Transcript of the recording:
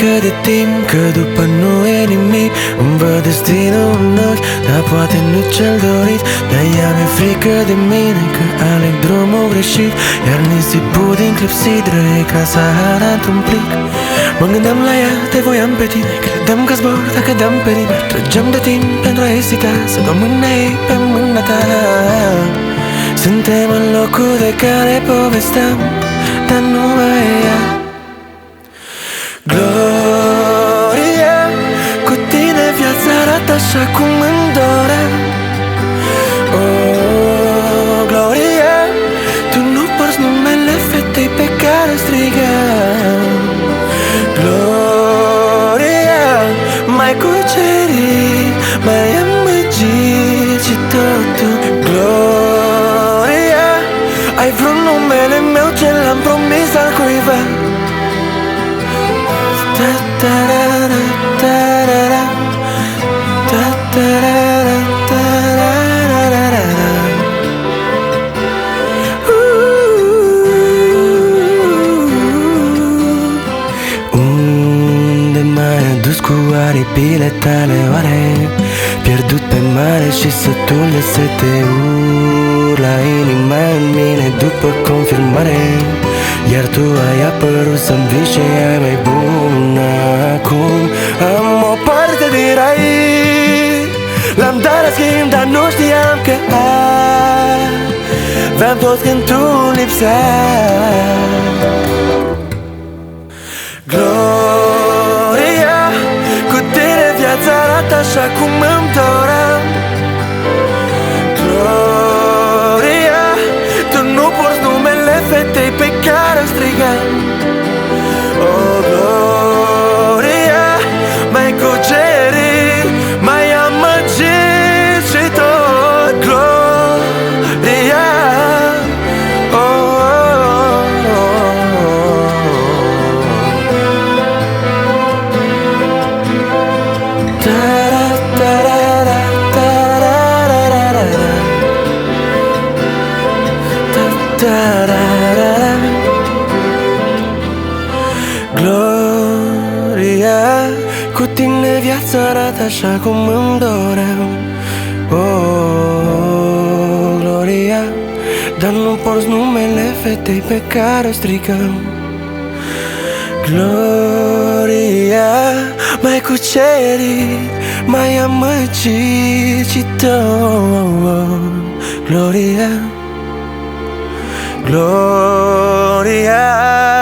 frică de timp, că după nu e nimic. Îmi văd destinul în ochi, dar poate nu cel dorit. Dar ea mi-e frică de mine, că aleg drumul greșit. Iar nisipul din clepsidră e ca Sahara într-un plic. Mă gândeam la ea, te voiam pe tine. Credeam că zbor dacă dăm pe liber. Trăgeam de timp pentru a ezita, să dau mâna ei pe mâna ta. Suntem în locul de care povesteam, dar nu mai e ea. Gloria, cu tine viața arată așa cum îmi doream. Oh, Gloria, tu nu porți numele fetei pe care strigam. Gloria, mai cucerit, mai amăgit și totul. Gloria, ai vrut numele meu ce l-am promis al cuiva. Unde m-ai adus cu aripile tale, oare? Pierdut pe mare și sătul de sete, urla inima în mine după confirmare. Iar tu ai apărut să-mi vii și ai mai bună. Acum am o parte din rai, l-am dat la schimb, dar nu știam că aveam tot când tu lipseai. Gloria, cu tine viața arată așa cum îmi doream. Gloria, tu nu porți numele fetei pe care o strigam. Oh, Gloria, mai cucerit, mai amăgit și tot. Gloria, oh, oh, oh, oh. Ta-ra-ta-ra-ra, ta-ra-ra-ra-ra-ra. Ta-ra-ra-ra. Gloria, cu tine viața arată așa cum îmi doream. Oh, Gloria, dar nu porți numele fetei pe care o strigăm. Gloria, mai cucerit, mai amăgit și tot. Gloria, Gloria.